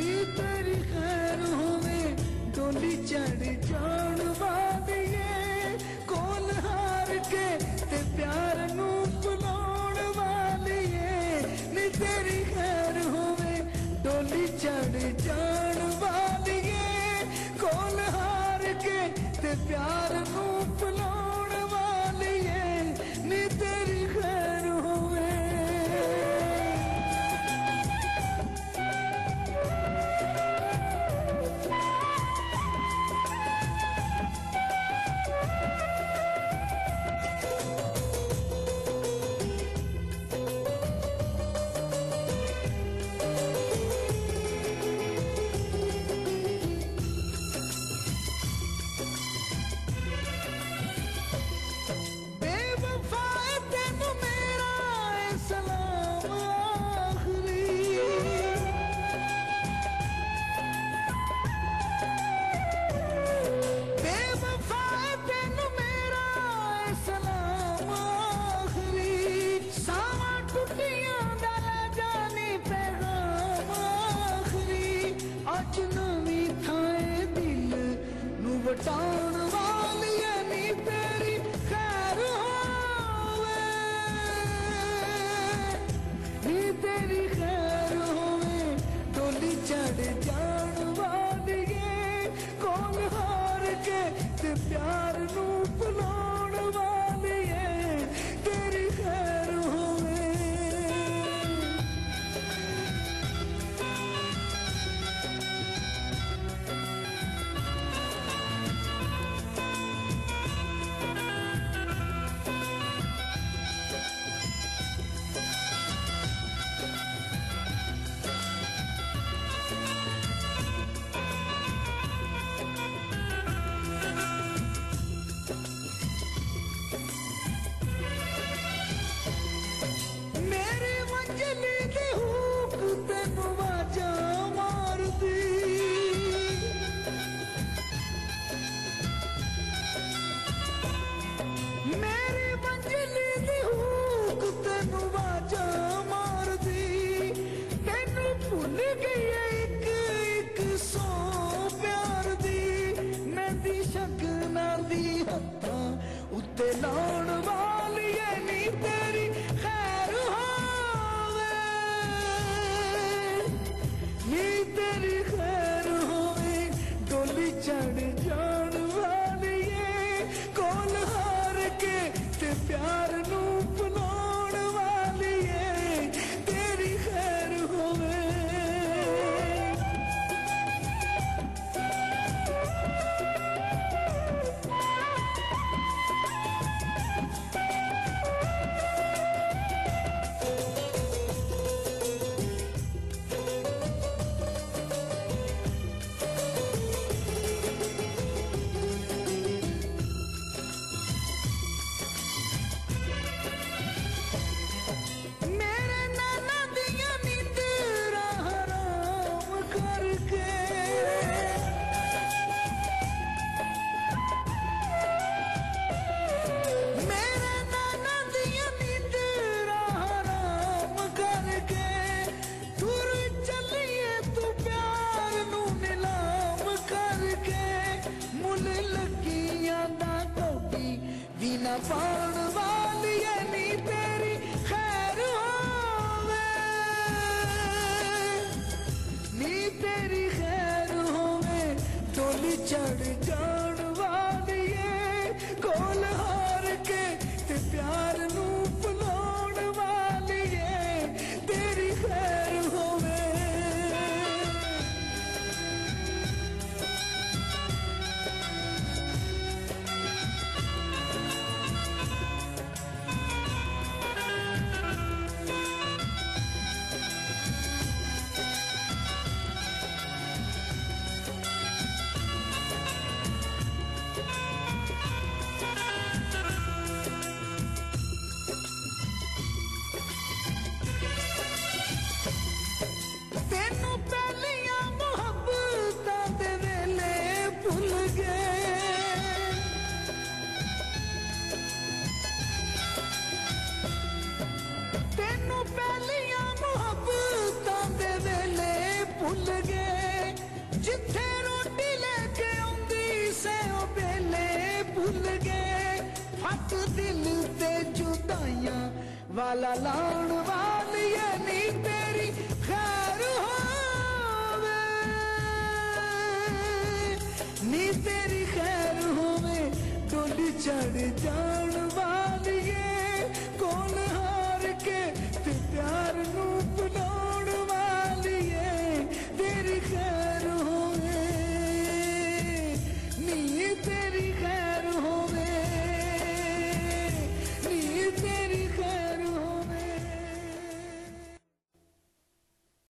नी तेरी खैर होवे डोली चढ़ जान वालिए कोल हार के ते प्यार नू बुलाउण वालिए नी तेरी खैर होवे डोली चढ़ जान वालिए कोल हार के ते प्यार नू बुलाउण वालिए नी तेरी खैर होवे। वटाउण वालिए नी तेरी खैर होवे नी तेरी खैर होवे डोली चढ़ जान वालिए कौन हार के ते प्यार नू बुलाउण वालिए तेरी खैर होवे। उत्ते लाउण वालिए नी तेरी खैर होवे नी तेरी खैर होवे डोली चढ़ जान वालिए कोल हार के ते प्यार नू बुलाउण वालिए तेरी खैर होवे। वीना पाउण वालिए नी तेरी खैर होवे नी तेरी खैर होवे डोली चढ़ जान वालिए कोल हार के ते प्यार नू बुलाउण वालिए तेरी खैर होवे। वाला लाउन वाली नी तेरी खैर होवे, नी तेरी खैर होवे, डोली चढ़ जा